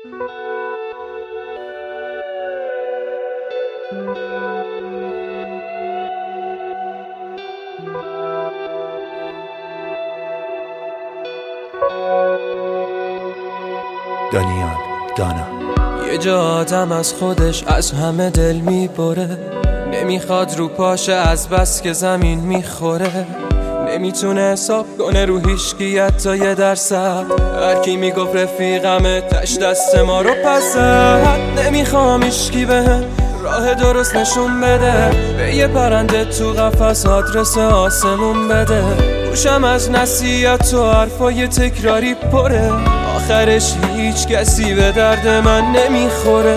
دانا یه جا آدم از خودش از همه دل میبره، نمیخواد رو پاشه از بس که زمین میخوره، نمیتونه حساب کنه رو هیچکی حتی 1%. هرکی میگفت رفیقمه تش دست ما رو پسد، نمیخوام هیچکی بهم راه درست نشون بده، به یه پرنده تو قفس آدرس آسمون بده. گوشم از نصیحت و حرفای تکراری پره، آخرش هیچ کسی به درد من نمیخوره.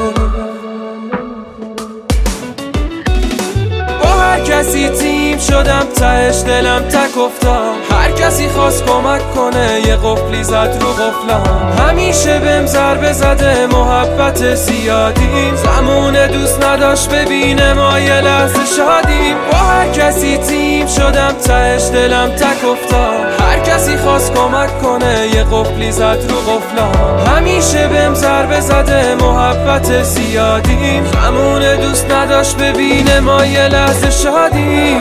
با هر کسی تیم شدم تهش دلم تک افتاد، هر کسی خواست کمک کنه یه قفلی زد رو قفلم. همیشه بهم ضربه زده محبت زیادیم، زمان دوست نداشت ببینه ما یه لحظه شادیم. با هر کسی تیم شدم تهش دلم تک افتاد، هر کسی خواست کمک کنه یه قفلی زد رو قفلم. همیشه بهم ضربه زده محبت زیادیم، زمان دوست نداشت ببینه ما یه لحظه شادیم.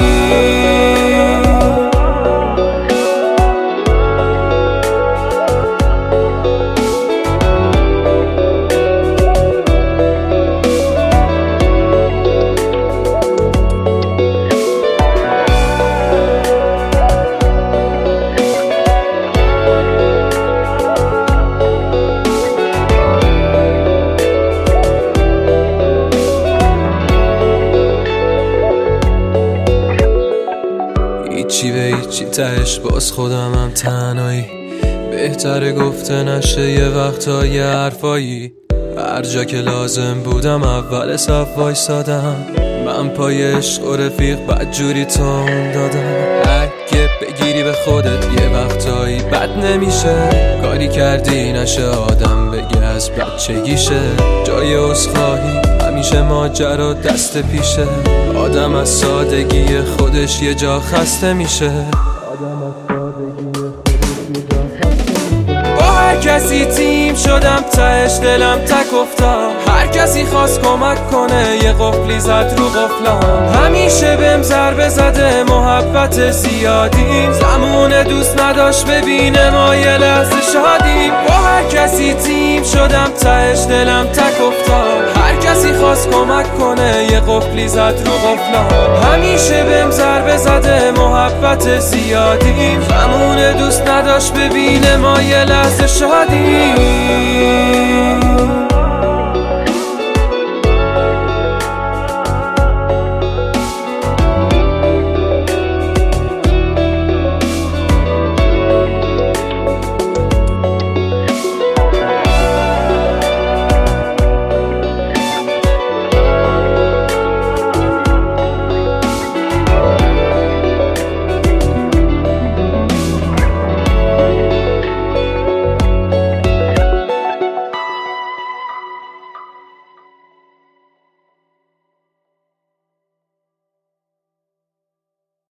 هیچی به هیچی تهش باز خودمم تنهایی، بهتره گفته نشه یه وقتا یه حرفایی. هر جا که لازم بودم اول صف وایسادم، من پای عشق و رفیق بدجوری تون دادم. اگه بگیری به خودت یه وقتایی بد نمیشه، کاری کردی نشه آدم بگه از بچگیشه. جای عذرخواهی همیشه ماجرا دست پیشه، آدم از سادگی خودش یه جا خسته میشه. با هر کسی تیم شدم تهش دلم تک افتاد، هر کسی خواست کمک کنه یه قفلی زد رو قفلم. همیشه بهم ضربه زده محبت زیادیم، زمان دوست نداشت ببینه ما یه لحظه شادیم. با هر کسی تیم شدم تهش دلم تک افتاد، هر کسی خواست کمک کنه یه قفلی زد رو قفلم. همیشه بهم ضربه زده محبت زیادیم، زمان دوست نداشت ببینه ما یه لحظه شادیم.